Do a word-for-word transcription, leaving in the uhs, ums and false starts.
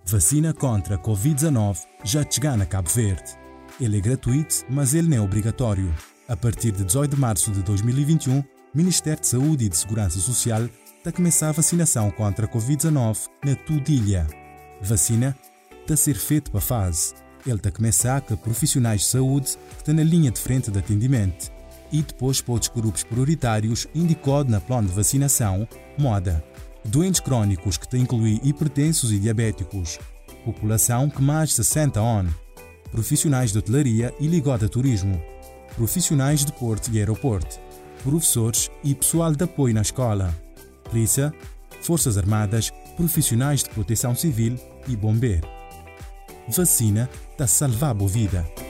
Vacina contra a covid dezenove já chega na Cabo Verde. Ele é gratuito, mas ele não é obrigatório. A partir de dezoito de março de dois mil e vinte e um, o Ministério de Saúde e de Segurança Social está a começar a vacinação contra a covid dezenove na toda a ilha. Vacina está a ser feita para a fase. Ele está a começar com profissionais de saúde que estão na linha de frente de atendimento e depois para outros grupos prioritários indicados na plano de vacinação, moda. Doentes crónicos que têm incluído hipertensos e diabéticos, população que mais de sessenta anos, profissionais de hotelaria e ligado a turismo, profissionais de porto e aeroporto, professores e pessoal de apoio na escola, polícia, forças armadas, profissionais de proteção civil e bombeiro. Vacina está a salvar a vida.